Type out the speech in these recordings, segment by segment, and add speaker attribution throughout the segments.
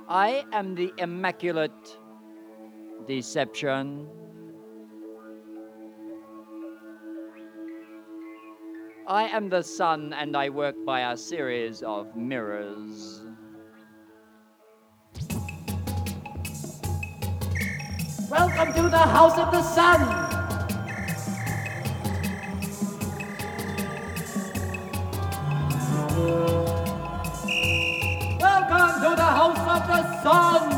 Speaker 1: I am the Immaculate Deception. I am the sun, and I work by a series of mirrors. Welcome to the House of the Sun! Welcome to the House of the Sun!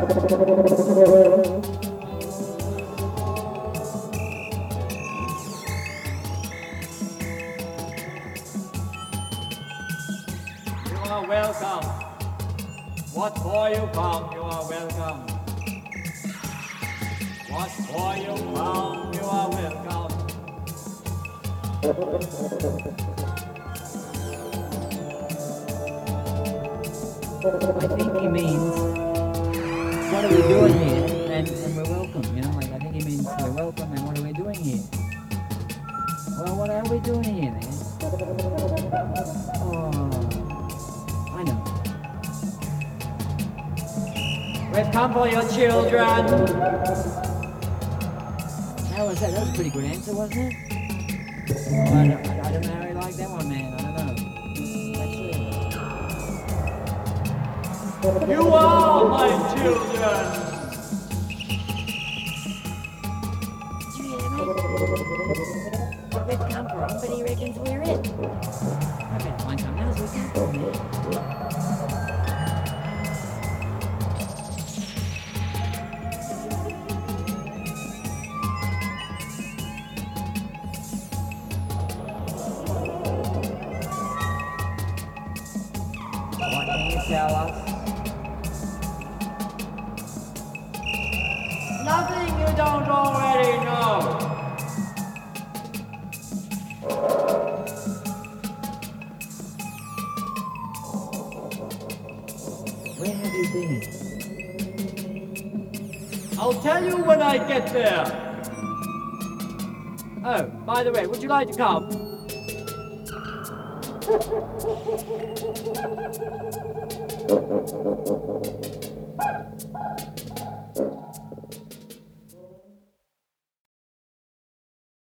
Speaker 1: You are welcome. What for you come, you are welcome. What for you come, you are welcome. I think he means, what are we doing here? And we're welcome, you know, like I think he means we're welcome and what are we doing here? Well, what are we doing here, man? Oh, I know. We've come for your children. How was that? That was a pretty good answer, wasn't it? Oh, I don't know how he liked that one, man. I don't know. You are my children! Did you hear me? We've come for him, but he reckons we're it. I better find something else we can for him. What can you tell us? Nothing you don't already know. Where have you been? I'll tell you when I get there. Oh, by the way, would you like to come?